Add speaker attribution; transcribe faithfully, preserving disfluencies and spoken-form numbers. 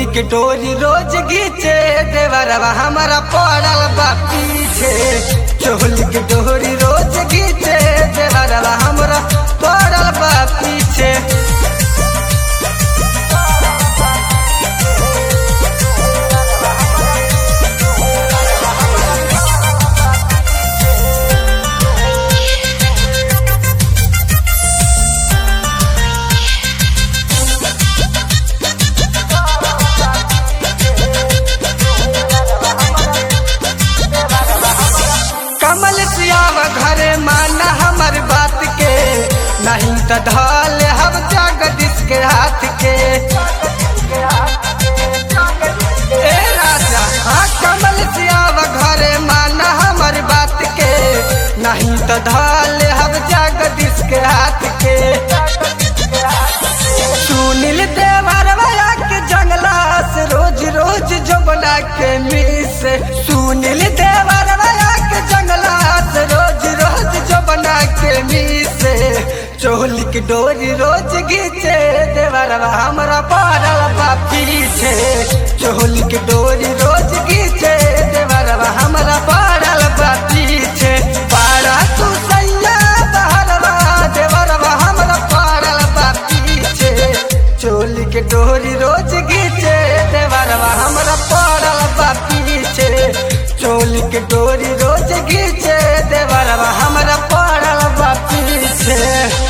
Speaker 1: के डोरी रोज घीचे देवरवा हमारा पड़ल बा पीछे। चोली के डोरी रोज घीचे देवरवा हमारा पड़ल बा पीछे। कमल सियावा घरे माना हमर बात के, नहीं तो ढाल हम जगदीश के हाथ के। ए राजा हाँ कमल सियावा घरे माना हमर बात के, नहीं तो ढाल हम जगदीश के हाथ के। सुनील देवरवा के जंगला से रोज रोज जो बना के मिस। सुनील देवरवा के जंगला से रोज रोज जो बना के मिसे। चोली की डोरी रोज घीचे देवरवा हमारा पड़ल बा पीछे। चोली की डोरी रोज घीचे देवरवा हमारा पड़ल बा पीछे। पारा तू सैया बहरवा देवरवा हमारा पड़ल बा पीछे। चोली के डोरी रोज घीचे देवरवा हमारा पड़ल बा पीछे। चोली के डोरी रोज घीचे देवरवा हमारा पड़ल बा पीछे।